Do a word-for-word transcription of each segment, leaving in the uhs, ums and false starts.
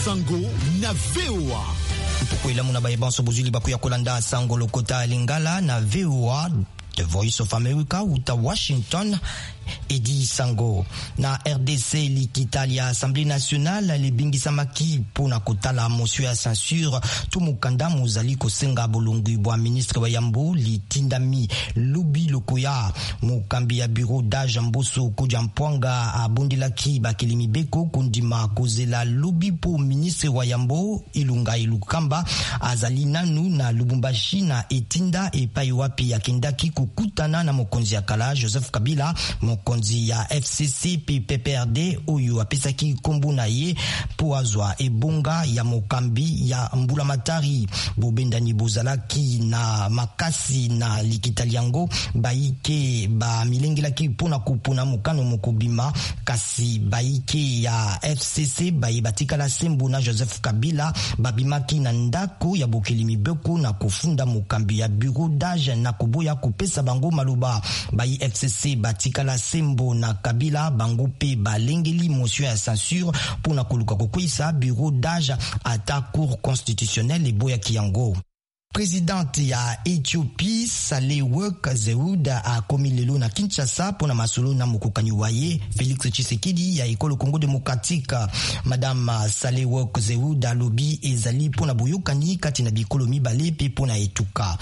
Sango na V O A. Tukwela muna bayebanso bozuli bakuya kolanda Sango lokota Lingala na V O A, The Voice of America uta Washington. Edi Sango na R D C likitalia Assemblée nationale libingisa maki pona kotala motion ya censure tumukanda muzali kosenga bolongi bwa ministre wa Yambo litindami Lubi Lokoya mukambi ya bureau d'age Mboso Kujampoanga abondilaki bakilimi beko kundima kozela Lubi po ministre wa Yambo Ilunga Ilukamba azali nanu na Lubumbashi na etinda epai wapi yakendaki kukutana na mokonzi ya kala Joseph Kabila mokonzi ya F C C P P P R D oyo apesaki kombo na ye po azwa ebonga ya mokambi ya Mbulamatari bobendani bozalaki na makasi na likitaliango baike ba milengelaki pona kupona mokano mokobima kasi baike ya F C C baye batikala sembo na Joseph Kabila babimaki na ndako ya bokelimi beko na kufunda mokambi ya bureau d'age na koboya kopesa bango maloba bayi F C C batikala sembo na Kabila bango pe balengeli motion ya censure pona koluka kokwisa bureau d'age ata cour constitutionnelle eboya kiyango. Présidente ya Ethiopie Sahle-Work Zewde a komi lelo na Kinshasa pona masolo na mokokani waye Félix Tshisekedi ya ekolo Congo démocratique. Madame Sahle-Work Zewde alobi ezali pona boyokani kati na bikolo mibale pe pona etuka.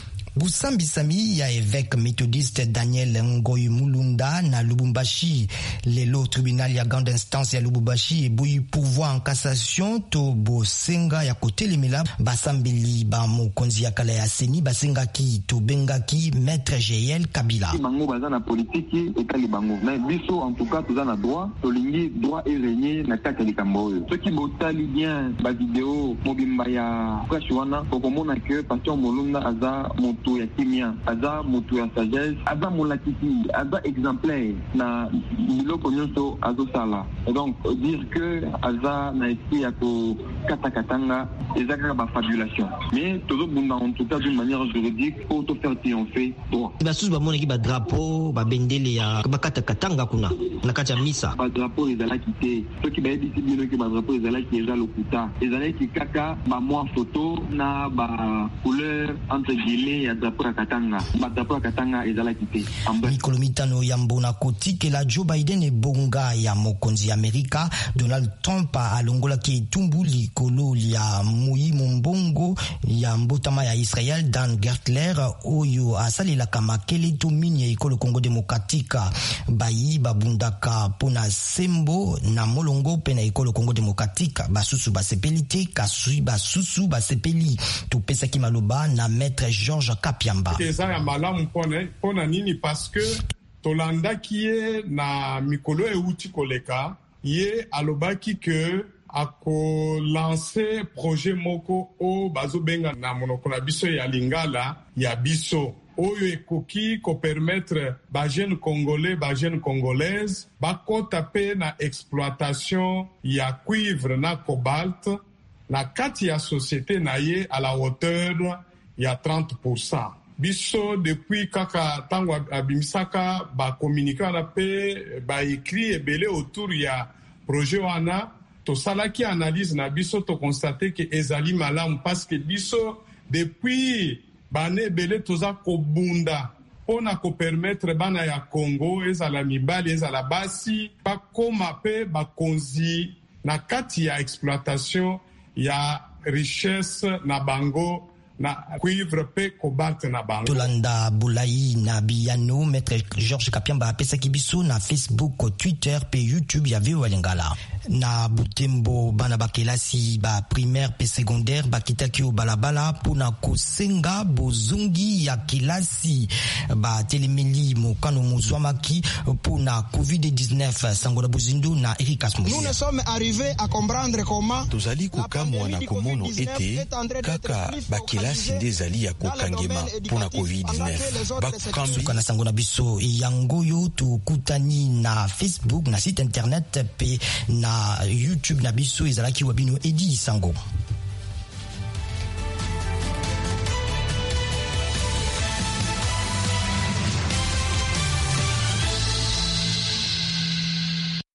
Busambisami ya évêque méthodiste Daniel Ngoy Mulunda na Lubumbashi. Lelo tribunal ya grande instance ya Lubumbashi eboyi pourvoi en cassation to bosenga ya kotelemela basambeli ba mokonzi ya kala ya seni basengaki to bengaki maître G L Kabila. Bango baza na politique etali bango. Na biso en tout cas toza na droit, tolingi droit et régner na kati likambo oyo. Ceux qui botali bien ba vidéo mobimba ya kwashwana kokomona que pasteur Molunda aza moto ya kimia aza moto ya sagesse aza molakiti aza exemplaire na biloko nyonso azo sala. Et donc dire que aza na esprit ya ko katakatanga ezaka ba fabulation mais toujours bunda en tout cas d'une manière juridique pour te faire triompher droit. Basusu ba monaki ba drapeau ba bendele ya ba katakatanga kuna na kati ya misa ba drapeau ezalaki te ceux qui ba ebisi bino ki ba drapeau ezalaki eza lokuta ezalaki kaka ba mwa photo na ba couleur entre guillemets ya drapeau katanga ba drapeau katanga ezalaki te. Mikolo mitano ya mbona kotikela Joe Biden ebonga ya mokonzi Amerika Donald Trump alongola ki etumbu likolo ya muyi mombongo ya mbotama ya Israel Dan Gertler oyo asalelaka makele to mini ya ekolo Congo démocratique bayi babundaka pona sembo na molongo pe na ekolo Congo démocratique basusu basepeli te kasui basusu basepeli topesaki maloba na maître Georges Kapiamba. Eza ya malamu pona pona nini parce que tolanda kiye na mikolo euti koleka ye alobaki que ako lancer projet moko o bazo benga na monoko na biso ya lingala ya biso oyo ekoki ko permettre ba jeune congolais ba jeune congolaise bakota pe na exploitation ya cuivre na cobalt na kati ya société na ye à la hauteur ya trente pour cent. Biso depuis kaka tango abimisaka ba communiquer na pe ba écrit ebele autour ya projet wana to salaki analyse na biso to constater que ezali malamu parce que biso depuis bane ebele toza kobunda pona ko permettre bana ya Congo ezala mibali ezala basi bakoma pe bakonzi na kati ya exploitation ya richesse na bango na cuivre pe cobalt na bango. Tolanda Boulayi na Biyano maître Georges Kapiamba apesaki biso na Facebook, Twitter pe YouTube ya V O A Lingala. Na Butembo bana bakelasi ba primaire pe secondaire bakitaki o balabala pona kosenga bozongi ya kelasi ba telemeli mokano mozwamaki pona covid dix-neuf sangola bozindo na Eric Asmus. Nous ne sommes arrivés à comprendre comment tozali kokamwa na komono ete kaka bakelasi nde ezali ya kokangema pona covid dix-neuf bakambi kana sangola biso yangoyo tukutani na Facebook na site internet pe na YouTube na biso ezalaki wabino Edi Sango.